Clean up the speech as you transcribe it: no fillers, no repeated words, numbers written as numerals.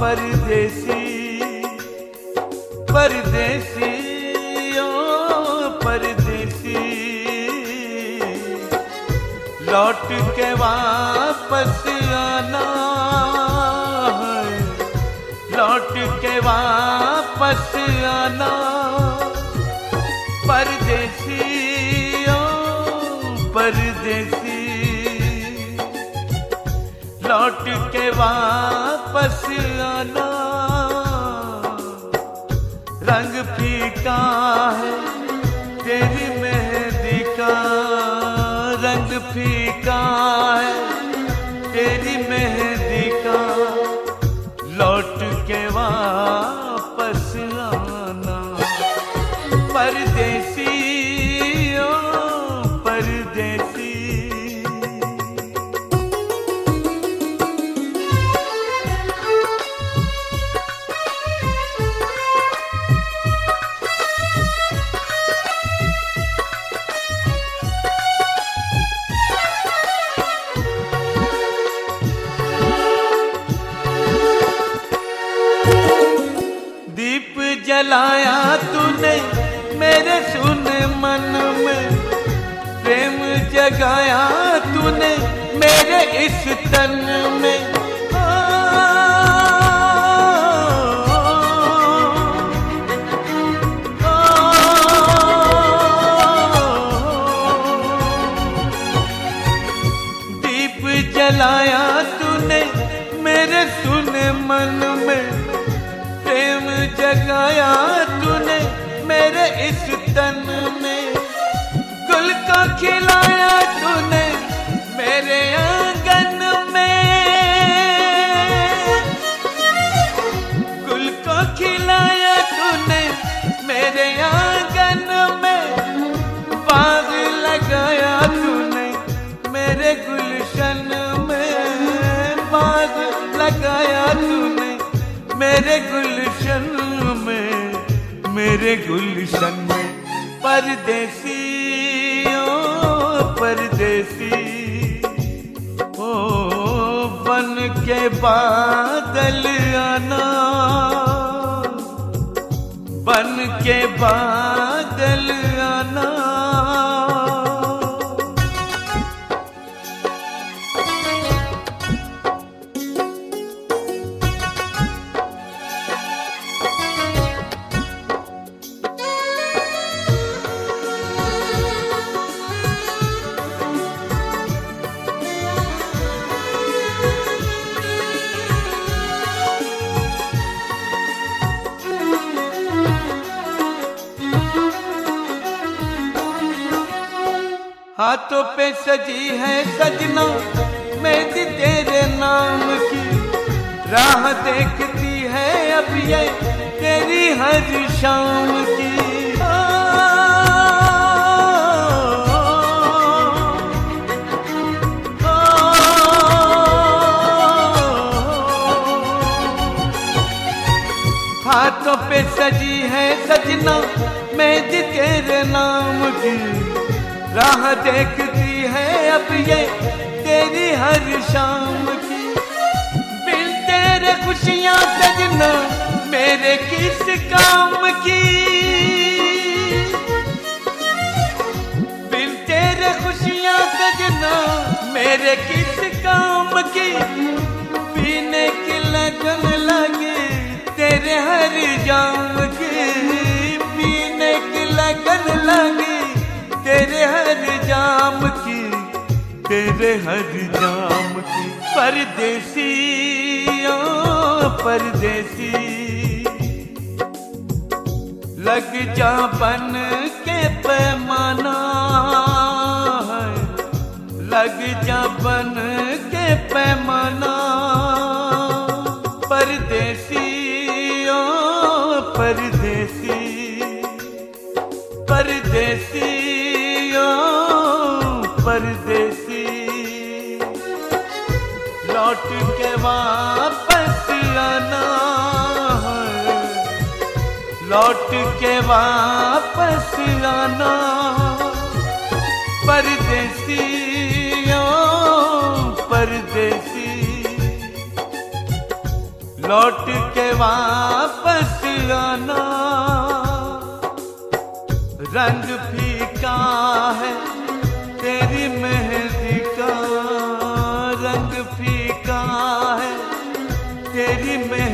परदेसी परदेसी ओ परदेसी, लौट के वापस आना है, लौट के वापस आना। परदेसी ओ परदेसी, लौट के वापस आना। रंग फीका है तेरी मेहंदी का, रंग फीका है तेरी मेहंदी का, लौट के वापस आना। परदेसी ओ परदेसी। दीप जलाया तूने मेरे सुन मन में, प्रेम जगाया तूने मेरे इस तन में। दीप जलाया तूने मेरे सुन मन में, प्रेम जगाया तूने मेरे इस तन में। गुल को खिलाया तूने मेरे आंगन में, गुल को खिलाया तूने मेरे आंगन में। बाग लगाया तूने मेरे गुलशन में, बाग लगाया तूने मेरे गुलशन में, मेरे गुलशन में। परदेसी ओ परदेसी, ओ बन के बादल आना, बन के बादल आना। हाथों पे सजी है सजना मेहंदी तेरे नाम की, राह देखती है अब ये तेरी हर शाम की। हाथों पे सजी है सजना मेहंदी तेरे नाम की, राह देखती है अब ये तेरी हर शाम की। बिन तेरे खुशियां सजना मेरे किस काम की, बिन तेरे खुशियां सजना मेरे किस काम की। पीने की लगन लगे तेरे हर जाम की, पीने की लगन लगी तेरे हर जाम की, तेरे हर जाम की। परदेसी ओ परदेसी, लग जा बन के पैमाना है, लग जा बन के पैमाना। परदेसी ओ परदेसी परदेसी ओ परदेसी, लौट के वापस आना है, लौट के वापस आना। परदेसी ओ परदेसी, लौट के वापस आना। रंग फीका है तेरी मेहंदी का, रंग फीका है तेरी मेहंदी